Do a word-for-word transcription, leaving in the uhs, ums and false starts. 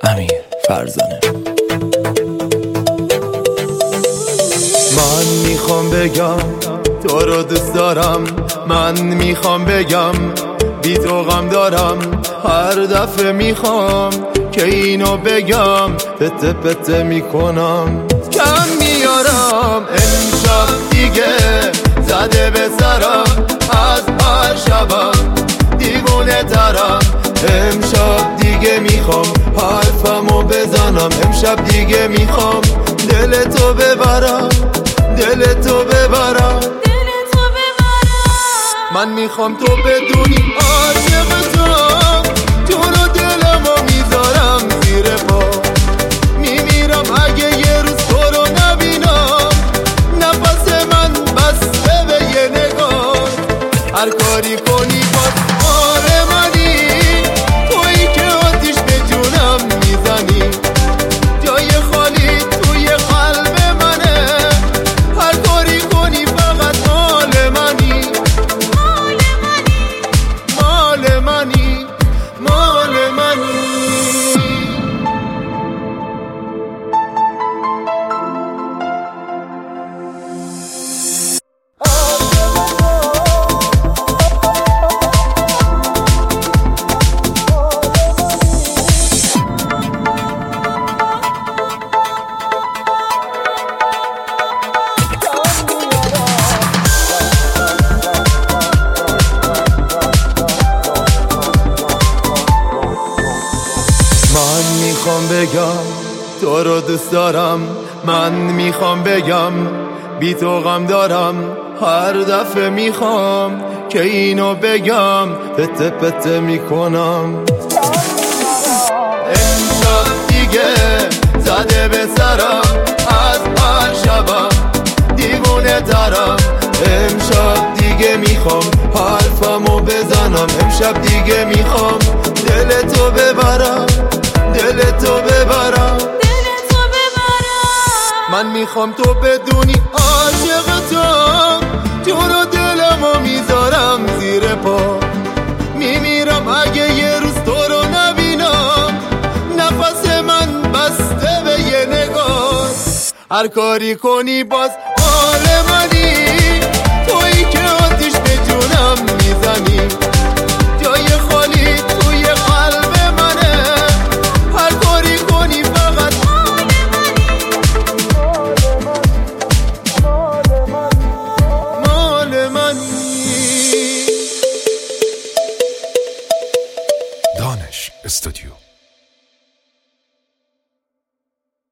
امیر فرزانه. من میخوام بگم تو رو دوست دارم، من میخوام بگم بی تو غم دارم، هر دفعه میخوام که اینو بگم پته پته میکنم، کم میارم امشب دیگه زده به سرم، از هر شبم دیوونه ترم، امشب دیگه میخوام حرفمو بزنم، امشب دیگه میخوام دل تو ببرم، دل تو ببرم، من میخوام تو بدونی عاشق تو، جون و دلمو میذارم زیر پا، میمیرم اگه یه روز تو رو نبینم، نفس من بسته به یه نگاه، هر کاری کنی باز آره منی، تویی که آتیش به جونم میزنی، جای خالی توی قلب منه، هر کاری کنی فقط مال منی، مال منی، مال منی. من میخوام بگم تو رو دوست دارم، من میخوام بگم بی تو غم دارم، هر دفعه میخوام که اینو بگم پته پته میکنم، امشب دیگه زده به سرم، از هر شبم دیوونه ترم، امشب دیگه میخوام حرفمو بزنم، امشب دیگه میخوام دل تو ببرم، دل تو ببرم، من میخوام تو بدونی عاشق تو، جون و دلمو میذارم زیر پا، میمیرم اگه یه روز تو رو نبینم، نفس من بسته به یه نگاه، هر کاری کنی باز مال منی، تویی که آتیش به جونم میزنی، جای خالی توی قلب منه، هر کاری کنی فقط مال منی. دانش استودیو.